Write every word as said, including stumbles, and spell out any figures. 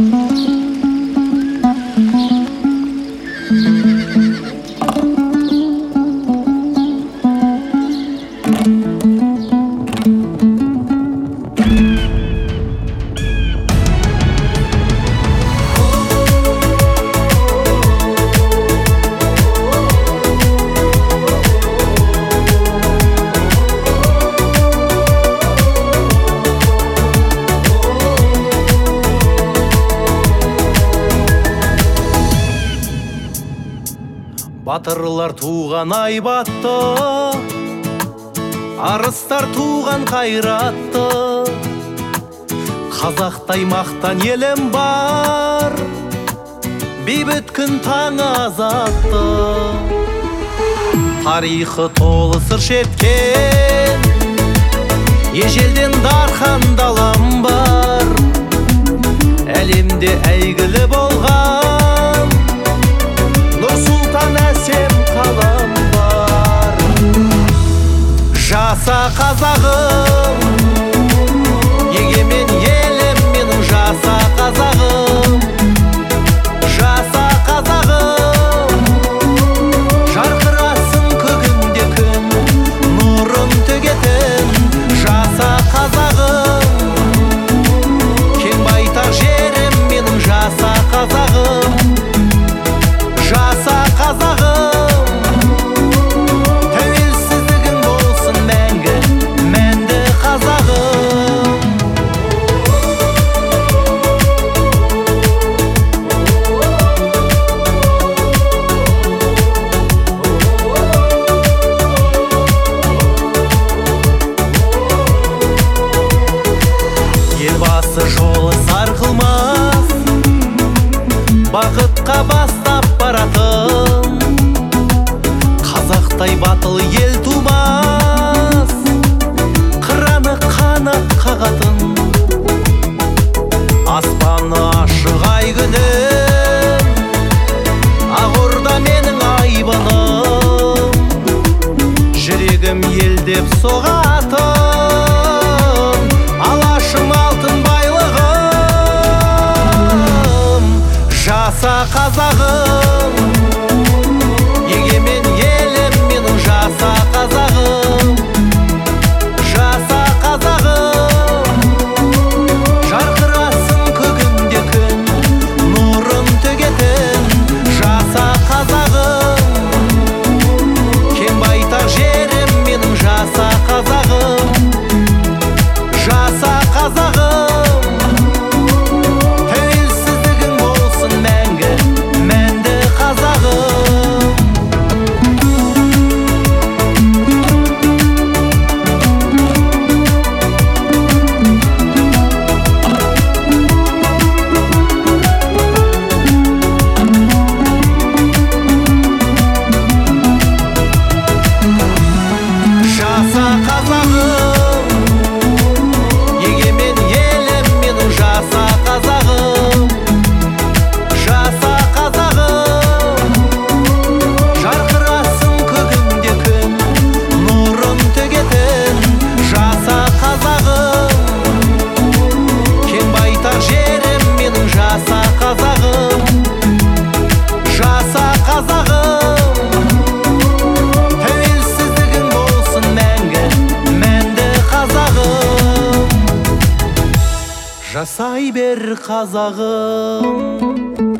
Батырлар туған айбатты, арыстар туған қайратты. Қазақтай мақтан елім бар, бейбіт күн таң азатты. Тарихы толы сыр шерткен, ежелден дархан далам бар. Әлемде әйгілі болған Нұр-Сұлтан әсем қалам бар. Жаса қазағым, егемен елім менің, жаса қазағым. Жаса қазағым, жарқырасын көгінде күн, нұрын төгетін. Жаса қазағым, кең байтақ жерім менің, жаса қазағым. Жаса қазағым, тәуелсіздігің болсын мәңгі, мәнді қазағым. Елбасы жолы сарқылмас, бақытқа бастап баратын. Қазақтай батыл ел тумас, қыраны қанат қағатын. Аспаны ашық ай күнім, Ақорда менің айбыным. Жүрегім елдеп соғатын, алашым алтын байлығым. Жаса қазағым, егемен елім менің, жаса қазағым. Жаса қазағым, жарқырасын көгінде күн, нұрын төгетін. Жаса қазағым, кең байтақ жерім менің, жаса қазағым. Жаса қазағым, тәуелсіздігің болсын мәңгі, мәнді қазағым. Жаса қазағым, егемен елім менің, жаса қазағым. Жаса қазағым, жарқырасын көгінде күн, нұрын төгетін. Жаса қазағым, кең байтақ жерім менің, жаса қазағым. Жаса қазағым, тәуелсіздігің болсын мәңгі, мәнді қазағым. Жасай бер қазағым.